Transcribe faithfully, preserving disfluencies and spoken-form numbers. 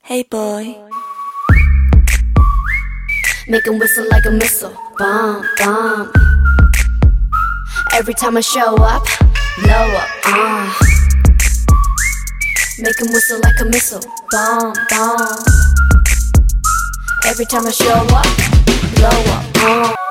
Hey boy, make him whistle like a missile, bomb, bomb. Every time I show up, blow up, uh. Make him whistle like a missile, bomb, bomb. Every time I show up, blow up, uh.